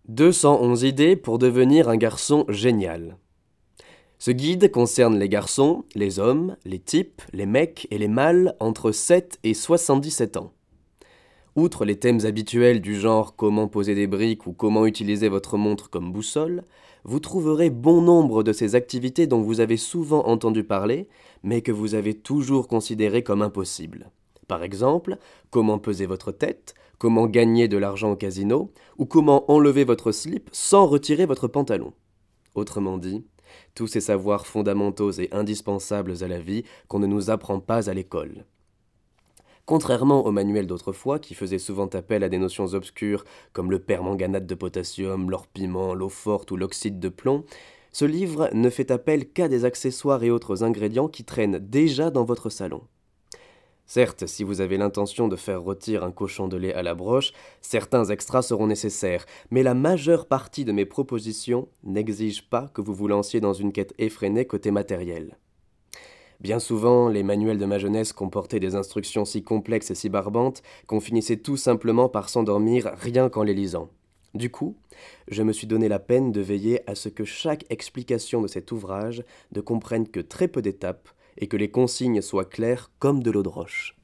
211 idées pour devenir un garçon génial. Ce guide concerne les garçons, les hommes, les types, les mecs et les mâles entre 7 et 77 ans. Outre les thèmes habituels du genre comment poser des briques ou comment utiliser votre montre comme boussole, vous trouverez bon nombre de ces activités dont vous avez souvent entendu parler, mais que vous avez toujours considérées comme impossibles. Par exemple, comment peser votre tête, comment gagner de l'argent au casino, ou comment enlever votre slip sans retirer votre pantalon. Autrement dit, tous ces savoirs fondamentaux et indispensables à la vie qu'on ne nous apprend pas à l'école. Contrairement aux manuels d'autrefois qui faisaient souvent appel à des notions obscures comme le permanganate de potassium, l'or-piment, l'eau forte ou l'oxyde de plomb, ce livre ne fait appel qu'à des accessoires et autres ingrédients qui traînent déjà dans votre salon. Certes, si vous avez l'intention de faire rôtir un cochon de lait à la broche, certains extras seront nécessaires, mais la majeure partie de mes propositions n'exige pas que vous vous lanciez dans une quête effrénée côté matériel. Bien souvent, les manuels de ma jeunesse comportaient des instructions si complexes et si barbantes qu'on finissait tout simplement par s'endormir rien qu'en les lisant. Du coup, je me suis donné la peine de veiller à ce que chaque explication de cet ouvrage ne comprenne que très peu d'étapes et que les consignes soient claires comme de l'eau de roche.